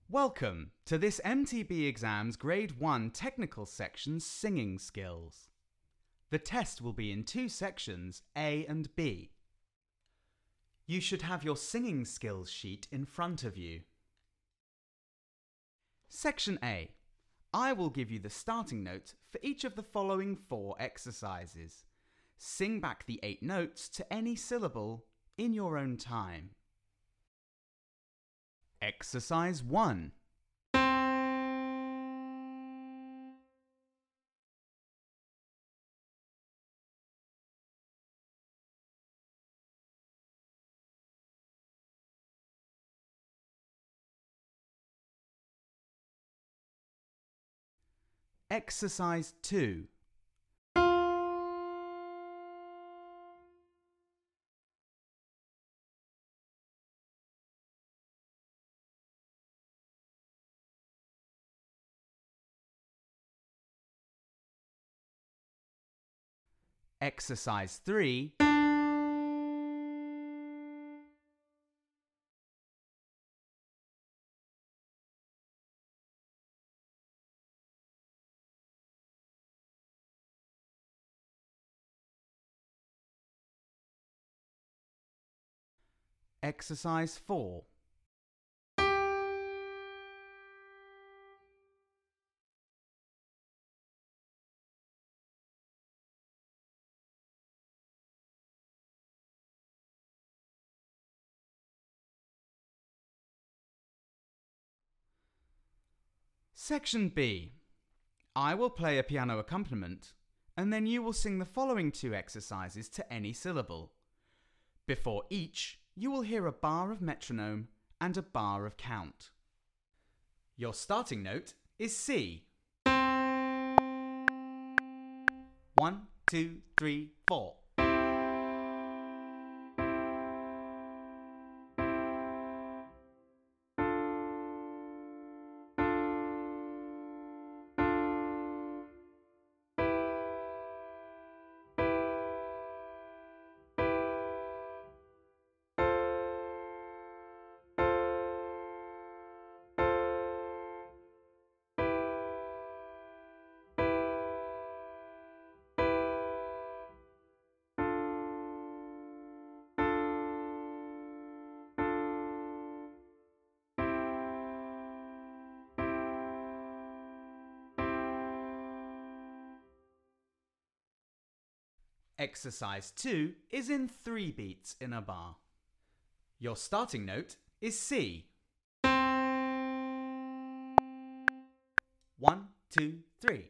Welcome to this MTB Exams Grade 1 Technical Section Singing Skills. The test will be in two sections, A and B. You should have your singing skills sheet in front of you. Section A. I will give you the starting note for each of the following 4 exercises. Sing back the 8 notes to any syllable in your own time. Exercise 1. Exercise 2. Exercise 3. Exercise 4. Section B. I will play a piano accompaniment, and then you will sing the following 2 exercises to any syllable. Before each, you will hear a bar of metronome and a bar of count. Your starting note is C. 1, 2, 3, 4. Exercise 2 is in 3 beats in a bar. Your starting note is C. 1, 2, 3.